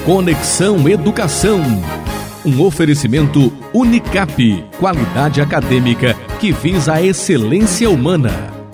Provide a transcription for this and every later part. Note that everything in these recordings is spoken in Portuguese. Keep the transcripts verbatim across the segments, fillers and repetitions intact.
Conexão Educação. Um oferecimento Unicap, qualidade acadêmica que visa a excelência humana.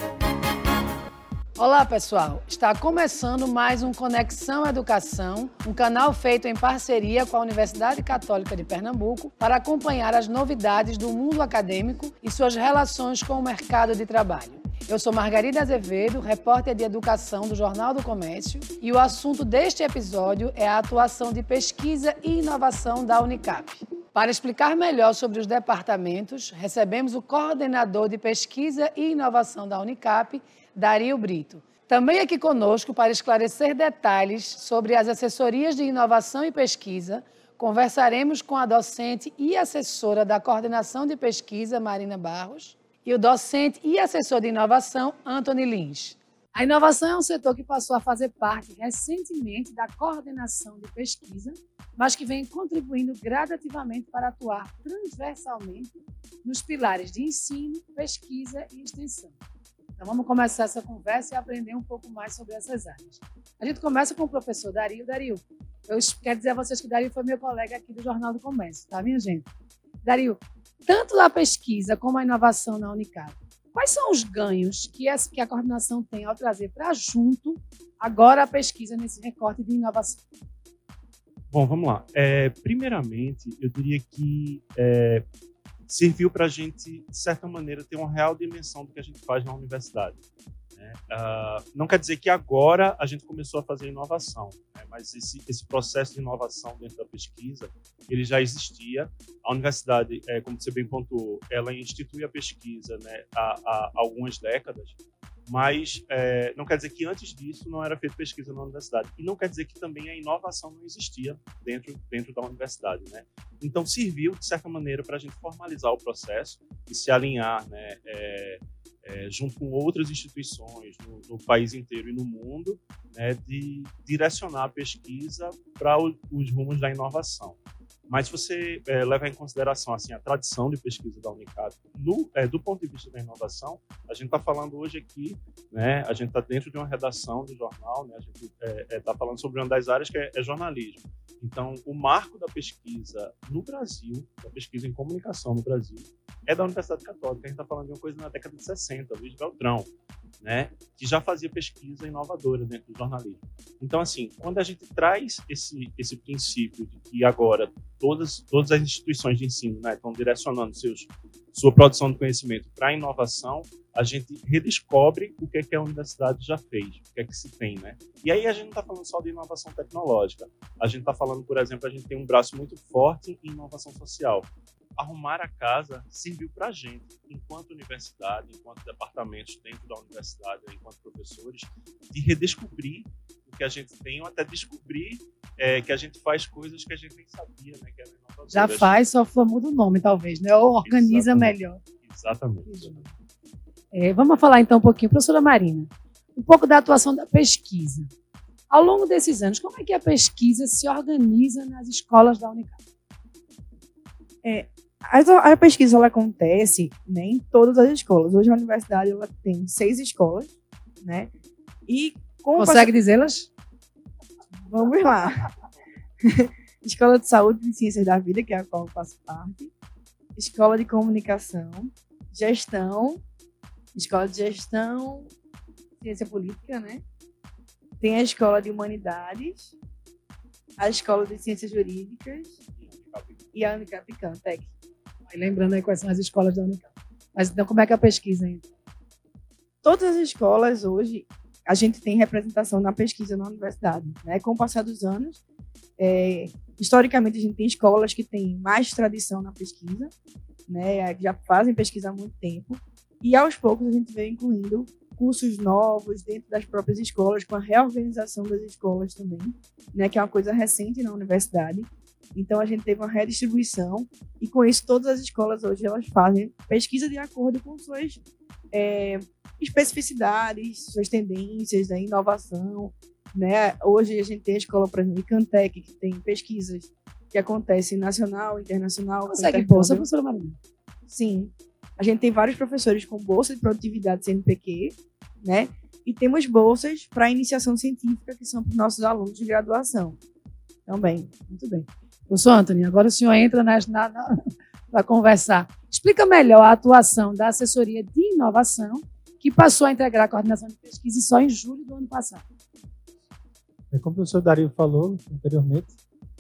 Olá pessoal, está começando mais um Conexão Educação, um canal feito em parceria com a Universidade Católica de Pernambuco para acompanhar as novidades do mundo acadêmico e suas relações com o mercado de trabalho. Eu sou Margarida Azevedo, repórter de educação do Jornal do Comércio, e o assunto deste episódio é a atuação de pesquisa e inovação da Unicap. Para explicar melhor sobre os departamentos, recebemos o coordenador de pesquisa e inovação da Unicap, Dario Brito. Também aqui conosco para esclarecer detalhes sobre as assessorias de inovação e pesquisa, conversaremos com a docente e assessora da coordenação de pesquisa, Marina Barros, e o docente e assessor de inovação, Anthony Lins. A inovação é um setor que passou a fazer parte recentemente da coordenação de pesquisa, mas que vem contribuindo gradativamente para atuar transversalmente nos pilares de ensino, pesquisa e extensão. Então vamos começar essa conversa e aprender um pouco mais sobre essas áreas. A gente começa com o professor Dario. Dario, eu quero dizer a vocês que Dario foi meu colega aqui do Jornal do Comércio, tá, minha gente? Dario, tanto a pesquisa como a inovação na Unicap, quais são os ganhos que, essa, que a coordenação tem ao trazer para junto agora a pesquisa nesse recorte de inovação? Bom, vamos lá. É, primeiramente, eu diria que é, serviu para a gente, de certa maneira, ter uma real dimensão do que a gente faz na universidade. Né? Uh, não quer dizer que agora a gente começou a fazer inovação, né? Mas esse, esse processo de inovação dentro da pesquisa, ele já existia. A universidade, é, como você bem pontuou, ela institui a pesquisa, né, há, há algumas décadas, mas é, não quer dizer que antes disso não era feita pesquisa na universidade. E não quer dizer que também a inovação não existia dentro, dentro da universidade. Né? Então, serviu, de certa maneira, para a gente formalizar o processo e se alinhar, né, é, é, junto com outras instituições no, no país inteiro e no mundo, né, de direcionar a pesquisa para o, os rumos da inovação. Mas se você é, levar em consideração assim, a tradição de pesquisa da Unicap, no, é, do ponto de vista da inovação, a gente está falando hoje aqui, né, a gente está dentro de uma redação do jornal, né, a gente está é, é, falando sobre uma das áreas que é, é jornalismo. Então, o marco da pesquisa no Brasil, da pesquisa em comunicação no Brasil, é da Universidade Católica. A gente está falando de uma coisa na década de sessenta, Luiz Beltrão, né, que já fazia pesquisa inovadora dentro do jornalismo. Então, assim, quando a gente traz esse, esse princípio de que agora todas, todas as instituições de ensino, né, estão direcionando seus, sua produção de conhecimento para a inovação, a gente redescobre o que é que a universidade já fez, o que é que se tem, né? E aí a gente não está falando só de inovação tecnológica. A gente está falando, por exemplo, a gente tem um braço muito forte em inovação social. Arrumar a casa serviu para a gente, enquanto universidade, enquanto departamentos dentro da universidade, enquanto professores, de redescobrir o que a gente tem ou até descobrir é, que a gente faz coisas que a gente nem sabia, né, que eram inovadoras. Já faz, só muda o nome, talvez, né? Ou organiza Exatamente. melhor. Exatamente. É, vamos falar então um pouquinho, professora Marina, um pouco da atuação da pesquisa. Ao longo desses anos, como é que a pesquisa se organiza nas escolas da Unicap? É, a, a pesquisa ela acontece, né, em todas as escolas. Hoje a universidade ela tem seis escolas, né? E com Consegue pass... dizê-las? Vamos lá. Escola de Saúde e Ciências da Vida, que é a qual eu faço parte. Escola de Comunicação, Gestão, Escola de Gestão, Ciência Política, né? Tem a Escola de Humanidades, a Escola de Ciências Jurídicas e a Unicap Cantec. E lembrando aí quais são as escolas da Unicap. Mas então como é que é a pesquisa ainda? Todas as escolas hoje, a gente tem representação na pesquisa na universidade, né? Com o passar dos anos, é, historicamente a gente tem escolas que têm mais tradição na pesquisa, né? Já fazem pesquisa há muito tempo, e aos poucos a gente vem incluindo cursos novos dentro das próprias escolas, com a reorganização das escolas também, né? Que é uma coisa recente na universidade. Então a gente teve uma redistribuição e com isso todas as escolas hoje elas fazem pesquisa de acordo com suas é, especificidades, suas tendências, a inovação, né? Hoje a gente tem a escola, por exemplo, Cantec, que tem pesquisas que acontecem nacional, internacional. Consegue bolsa, professora Marina? Sim. A gente tem vários professores com bolsa de produtividade C N P Q, né? E temos bolsas para iniciação científica, que são para os nossos alunos de graduação. Também, muito bem. Professor Antônio, agora o senhor entra para conversar. Explica melhor a atuação da assessoria de inovação, que passou a integrar a coordenação de pesquisa só em julho do ano passado. Como o professor Dario falou anteriormente,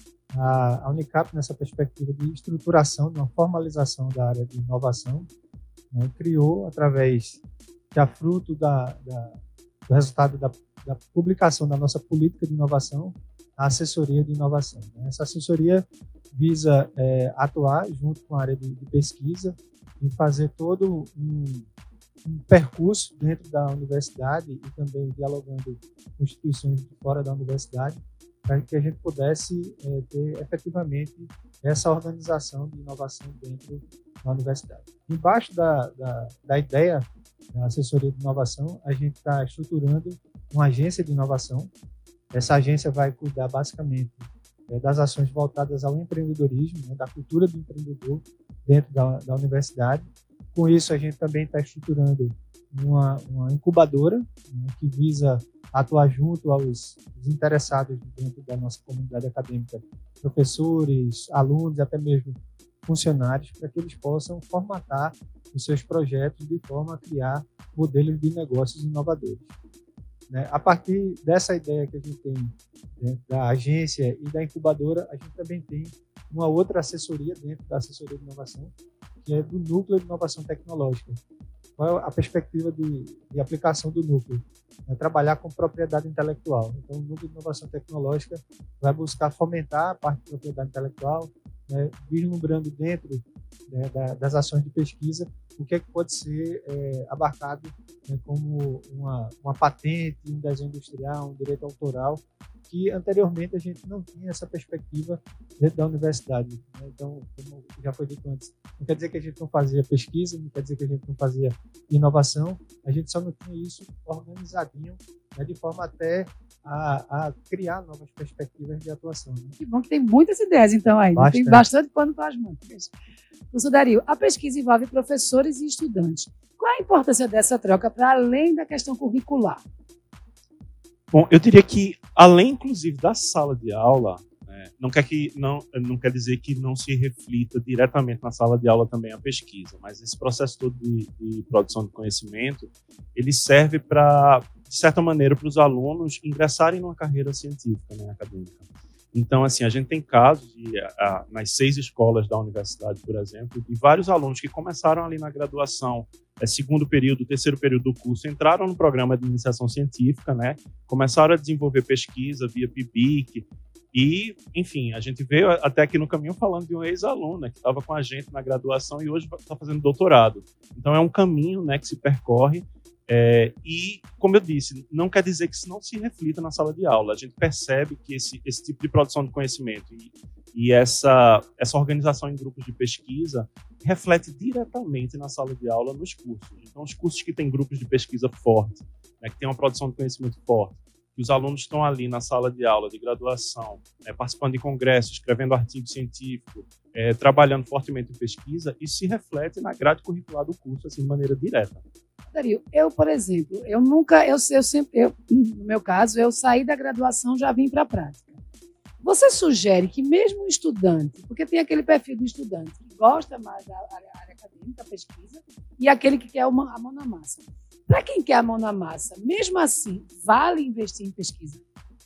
a Unicap, nessa perspectiva de estruturação, de uma formalização da área de inovação, né, criou, através, já fruto da, da, do resultado da, da publicação da nossa política de inovação, a assessoria de inovação. Essa assessoria visa é, atuar junto com a área de, de pesquisa e fazer todo um, um percurso dentro da universidade e também dialogando com instituições de fora da universidade para que a gente pudesse é, ter efetivamente essa organização de inovação dentro da universidade. Embaixo da, da, da ideia da assessoria de inovação, a gente está estruturando uma agência de inovação. Essa agência vai cuidar basicamente é, das ações voltadas ao empreendedorismo, né, da cultura do empreendedor dentro da, da universidade. Com isso, a gente também está estruturando uma, uma incubadora, né, que visa atuar junto aos interessados dentro da nossa comunidade acadêmica, professores, alunos, até mesmo funcionários, para que eles possam formatar os seus projetos de forma a criar modelos de negócios inovadores. Né? A partir dessa ideia que a gente tem dentro da agência e da incubadora, a gente também tem uma outra assessoria dentro da assessoria de inovação, que é do Núcleo de Inovação Tecnológica. Qual é a perspectiva de, de aplicação do núcleo? É trabalhar com propriedade intelectual. Então, o Núcleo de Inovação Tecnológica vai buscar fomentar a parte de propriedade intelectual, né, vislumbrando dentro, né, da, das ações de pesquisa o que é que pode ser é, abarcado, né, como uma, uma patente, um desenho industrial, um direito autoral, que anteriormente a gente não tinha essa perspectiva dentro da universidade. Né? Então, como já foi dito antes, não quer dizer que a gente não fazia pesquisa, não quer dizer que a gente não fazia inovação, a gente só não tinha isso organizadinho, né, de forma até a, a criar novas perspectivas de atuação. Né? Que bom que tem muitas ideias, então, aí. Bastante. Tem bastante pano para as mangas. Professor Dario, a pesquisa envolve professores e estudantes. Qual a importância dessa troca para além da questão curricular? Bom, eu diria que, além, inclusive, da sala de aula, né, não, quer que, não, não quer dizer que não se reflita diretamente na sala de aula também a pesquisa, mas esse processo todo de, de produção de conhecimento, ele serve para, de certa maneira, para os alunos ingressarem numa carreira científica, né, acadêmica. Então, assim, a gente tem casos de, a, nas seis escolas da universidade, por exemplo, de vários alunos que começaram ali na graduação, é, segundo período, terceiro período do curso, entraram no programa de iniciação científica, né, começaram a desenvolver pesquisa via P I B I C, e, enfim, a gente veio até aqui no caminho falando de uma ex-aluna que estava com a gente na graduação e hoje está fazendo doutorado. Então, é um caminho, né, que se percorre. É, e, como eu disse, não quer dizer que isso não se reflita na sala de aula. A gente percebe que esse, esse tipo de produção de conhecimento e, e essa, essa organização em grupos de pesquisa reflete diretamente na sala de aula nos cursos. Então, os cursos que têm grupos de pesquisa fortes, né, que têm uma produção de conhecimento forte, que os alunos estão ali na sala de aula de graduação, né, participando de congressos, escrevendo artigo científico, é, trabalhando fortemente em pesquisa, isso se reflete na grade curricular do curso, assim, de maneira direta. Dario, eu, por exemplo, eu nunca, eu, eu sempre, eu, no meu caso, eu saí da graduação, já vim para a prática. Você sugere que mesmo um estudante, porque tem aquele perfil do estudante que gosta mais da área, área acadêmica, da pesquisa, e aquele que quer uma, a mão na massa. Para quem quer a mão na massa, mesmo assim, vale investir em pesquisa?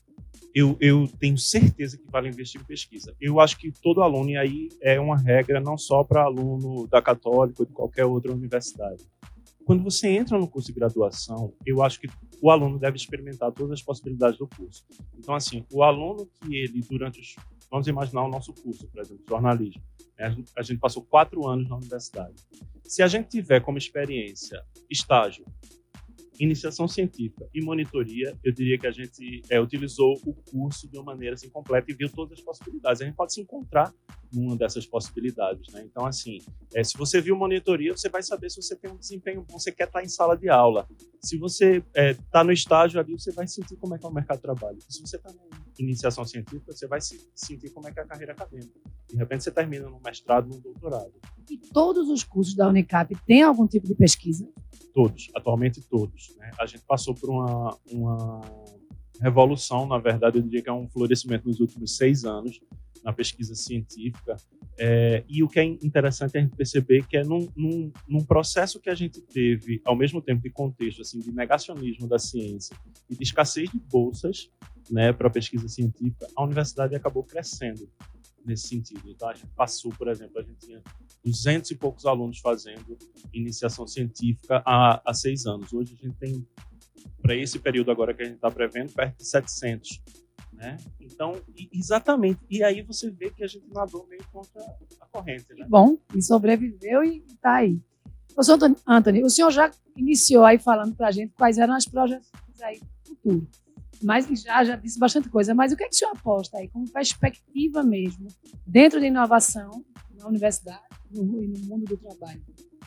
Eu, eu tenho certeza que vale investir em pesquisa. Eu acho que todo aluno, e aí é uma regra não só para aluno da Católica ou de qualquer outra universidade. Quando você entra no curso de graduação, eu acho que o aluno deve experimentar todas as possibilidades do curso. Então, assim, o aluno que ele, durante os... Vamos imaginar o nosso curso, por exemplo, jornalismo. A gente, a gente passou quatro anos na universidade. Se a gente tiver como experiência estágio, iniciação científica e monitoria, eu diria que a gente é, utilizou o curso de uma maneira assim, completa e viu todas as possibilidades. A gente pode se encontrar numa dessas possibilidades, né? Então, assim, é, se você viu monitoria, você vai saber se você tem um desempenho bom, você quer estar em sala de aula. Se você está é, no estágio ali, você vai sentir como é que é o mercado de trabalho. Se você está na iniciação científica, você vai se, sentir como é que é a carreira acadêmica. De repente, você termina no mestrado, no doutorado. E todos os cursos da Unicap têm algum tipo de pesquisa? Todos, atualmente todos. Né? A gente passou por uma, uma revolução, na verdade, eu diria que é um florescimento nos últimos seis anos na pesquisa científica. É, e o que é interessante é a gente perceber que é num, num, num processo que a gente teve, ao mesmo tempo de contexto assim, de negacionismo da ciência e de escassez de bolsas, né, para pesquisa científica, a universidade acabou crescendo nesse sentido. Então, a gente passou, por exemplo, a gente tinha duzentos e poucos alunos fazendo iniciação científica há, há seis anos. Hoje a gente tem, para esse período agora que a gente está prevendo, perto de setecentos. Né? Então, e, exatamente. E aí você vê que a gente nadou meio contra a corrente. Né? Bom, e sobreviveu e está aí. Professor Antony, o senhor já iniciou aí falando para a gente quais eram as projeções aí do futuro. Mas já, já disse bastante coisa. Mas o que é que o senhor aposta aí como perspectiva mesmo dentro da inovação na universidade no, e no mundo do trabalho?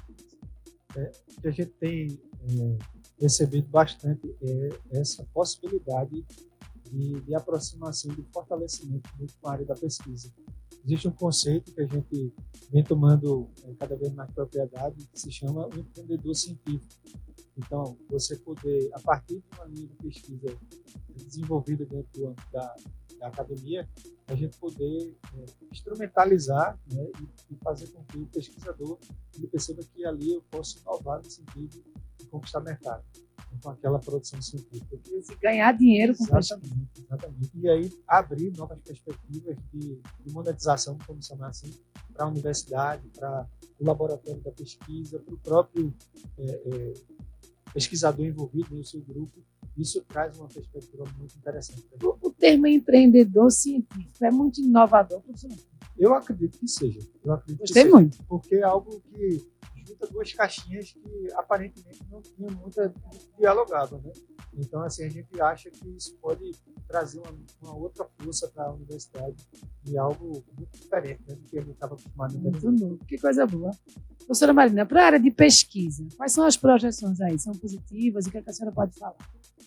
É, o que a gente tem é, percebido bastante é essa possibilidade De, de aproximação, de fortalecimento com a área da pesquisa. Existe um conceito que a gente vem tomando é, cada vez mais propriedade, que se chama o empreendedor científico. Então, você poder, a partir de uma linha de pesquisa desenvolvida dentro do âmbito da, da academia, a gente poder é, instrumentalizar, né, e, e fazer com que o pesquisador ele perceba que ali eu posso inovar no sentido de conquistar mercado com aquela produção científica. Se ganhar dinheiro com exatamente, exatamente. E aí abrir novas perspectivas de, de monetização, como chamar assim, para a universidade, para o laboratório da pesquisa, para o próprio é, é, pesquisador envolvido no seu grupo. Isso traz uma perspectiva muito interessante. O, o termo empreendedor científico é muito inovador, professor? Eu acredito que seja. Eu acredito Gostei que seja, muito. Porque é algo que junta duas caixinhas que aparentemente não tinham muita dialogado, né? Então, assim, a gente acha que isso pode trazer uma, uma outra força para a universidade e algo muito diferente, né, do que a gente estava acostumado. Muito bom. Que coisa boa. Professora Marina, para a área de pesquisa, quais são as projeções aí? São positivas? O que, é que a senhora pode falar?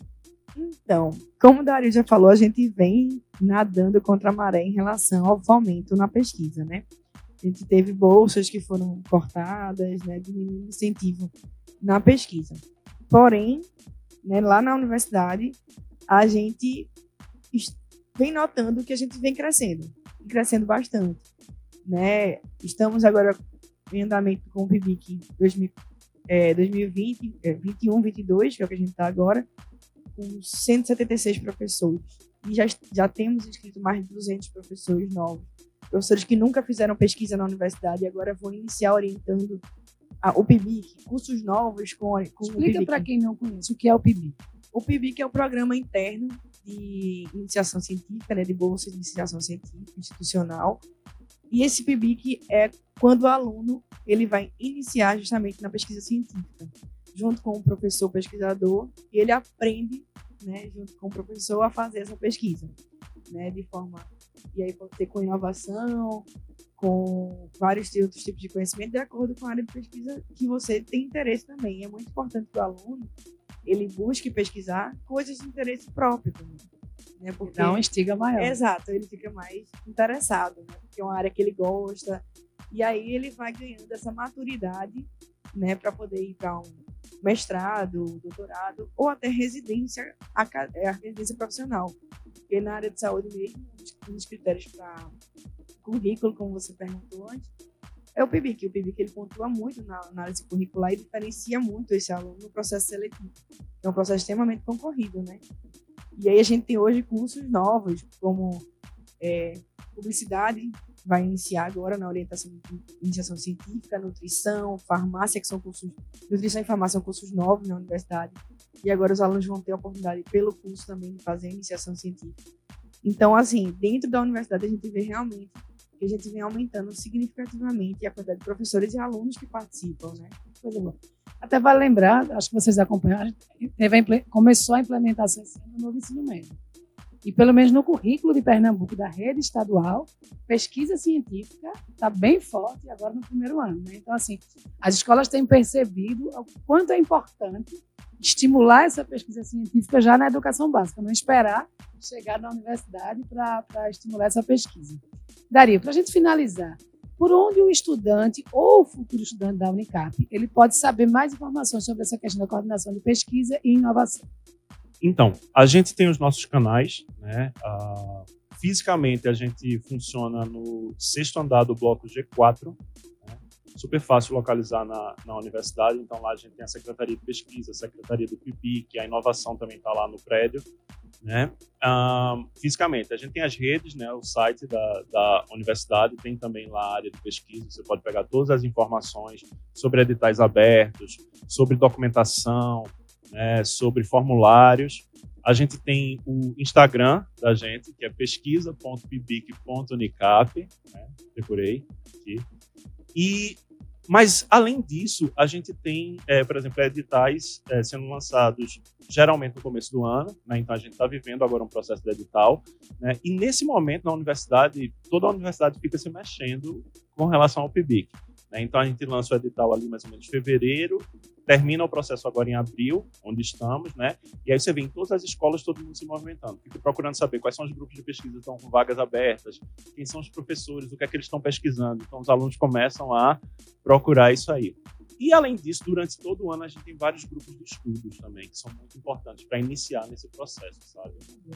Então, como o Dario já falou, a gente vem nadando contra a maré em relação ao fomento na pesquisa, né? A gente teve bolsas que foram cortadas, né, diminuindo o incentivo na pesquisa. Porém, né, lá na universidade, a gente vem notando que a gente vem crescendo, crescendo bastante. Né? Estamos agora em andamento com o P I B I C dois mil e vinte, é, vinte e um, vinte e dois, que é o que a gente está agora, com cento e setenta e seis professores. E já, já temos inscrito mais de duzentos professores novos. Professores que nunca fizeram pesquisa na universidade e agora vão iniciar orientando a, o P I B I C, cursos novos com, com o P I B I C. Explica para quem não conhece o que é o P I B I C. O P I B I C é o programa interno de iniciação científica, né, de bolsa de iniciação científica institucional. E esse P I B I C é quando o aluno ele vai iniciar justamente na pesquisa científica, junto com o professor pesquisador, e ele aprende, né, junto com o professor, a fazer essa pesquisa, né, de forma... E aí pode ser com inovação, com vários outros tipos de conhecimento, de acordo com a área de pesquisa que você tem interesse também. É muito importante que o aluno ele busque pesquisar coisas de interesse próprio também. Né? Porque, dá uma estiga maior. Exato, ele fica mais interessado, né? Porque é uma área que ele gosta. E aí ele vai ganhando essa maturidade, né, para poder ir para um mestrado, doutorado, ou até residência, a residência profissional. Porque na área de saúde mesmo, um dos critérios para currículo, como você perguntou antes, é o P I B I C. O P I B I C ele pontua muito na análise curricular e diferencia muito esse aluno no processo seletivo. É um processo extremamente concorrido, né? E aí a gente tem hoje cursos novos, como é, publicidade, vai iniciar agora na orientação de iniciação científica, nutrição, farmácia, que são cursos, nutrição e farmácia são cursos novos na universidade, e agora os alunos vão ter a oportunidade, pelo curso também, de fazer a iniciação científica. Então, assim, dentro da universidade a gente vê realmente que a gente vem aumentando significativamente a quantidade de professores e alunos que participam, né? Coisa boa. Até vale lembrar, acho que vocês acompanharam, teve a, começou a implementação esse ano do novo ensino médio. E pelo menos no currículo de Pernambuco da rede estadual, pesquisa científica está bem forte agora no primeiro ano. Né? Então, assim, as escolas têm percebido o quanto é importante estimular essa pesquisa científica já na educação básica, não esperar chegar na universidade para estimular essa pesquisa. Dario, para a gente finalizar, por onde o estudante ou o futuro estudante da Unicap ele pode saber mais informações sobre essa questão da coordenação de pesquisa e inovação? Então, a gente tem os nossos canais, né? Uh, fisicamente, a gente funciona no sexto andar do bloco G quatro, né? Super fácil localizar na, na universidade. Então, lá a gente tem a Secretaria de Pesquisa, a Secretaria do P I B I C, a inovação também está lá no prédio, né? Uh, fisicamente, a gente tem as redes, né? O site da, da universidade, tem também lá a área de pesquisa. Você pode pegar todas as informações sobre editais abertos, sobre documentação, né, sobre formulários. A gente tem o Instagram da gente, que é pesquisa ponto pibic ponto unicap, né, decorei aqui. E, mas, além disso, a gente tem, é, por exemplo, editais é, sendo lançados geralmente no começo do ano, né, então a gente está vivendo agora um processo de edital, né, e nesse momento, na universidade, toda a universidade fica se mexendo com relação ao P I B I C. Né, então a gente lança o edital ali mais ou menos em fevereiro, termina o processo agora em abril, onde estamos, né? E aí você vê em todas as escolas todo mundo se movimentando. Fico procurando saber quais são os grupos de pesquisa que estão com vagas abertas, quem são os professores, o que é que eles estão pesquisando. Então os alunos começam a procurar isso aí. E além disso, durante todo o ano a gente tem vários grupos de estudos também, que são muito importantes para iniciar nesse processo, sabe?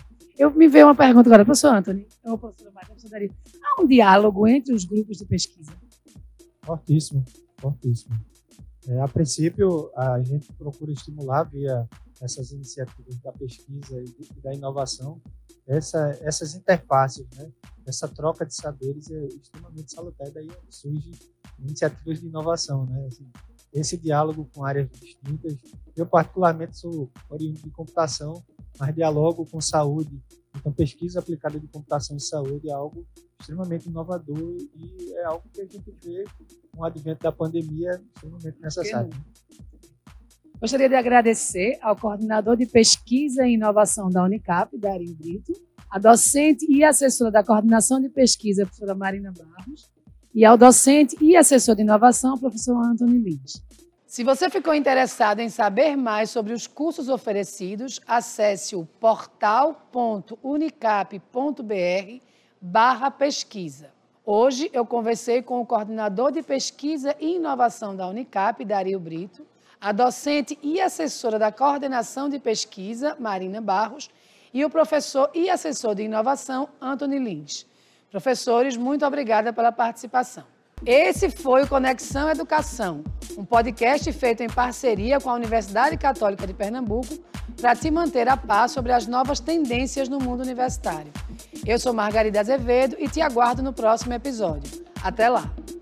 Eu me veio uma pergunta agora, professor Antony, ou professora Maria, professor Dario. Há um diálogo entre os grupos de pesquisa? Fortíssimo, fortíssimo. É, a princípio, a gente procura estimular via essas iniciativas da pesquisa e da inovação, essa, essas interfaces, né? Essa troca de saberes é extremamente salutar, daí surgem iniciativas de inovação, né? Assim, esse diálogo com áreas distintas. Eu, particularmente, sou oriundo de computação, mas dialogo com saúde. Então, pesquisa aplicada de computação e saúde é algo extremamente inovador e é algo que a gente vê com o advento da pandemia extremamente necessário. Gostaria de agradecer ao coordenador de pesquisa e inovação da Unicap, Dario Brito, a docente e assessora da coordenação de pesquisa, a professora Marina Barros, e ao docente e assessor de inovação, o professor Antony Lins. Se você ficou interessado em saber mais sobre os cursos oferecidos, acesse o portal ponto unicap ponto br barra pesquisa. Hoje eu conversei com o coordenador de pesquisa e inovação da Unicap, Dario Brito, a docente e assessora da coordenação de pesquisa, Marina Barros, e o professor e assessor de inovação, Antony Lins. Professores, muito obrigada pela participação. Esse foi o Conexão Educação, um podcast feito em parceria com a Universidade Católica de Pernambuco para te manter a par sobre as novas tendências no mundo universitário. Eu sou Margarida Azevedo e te aguardo no próximo episódio. Até lá!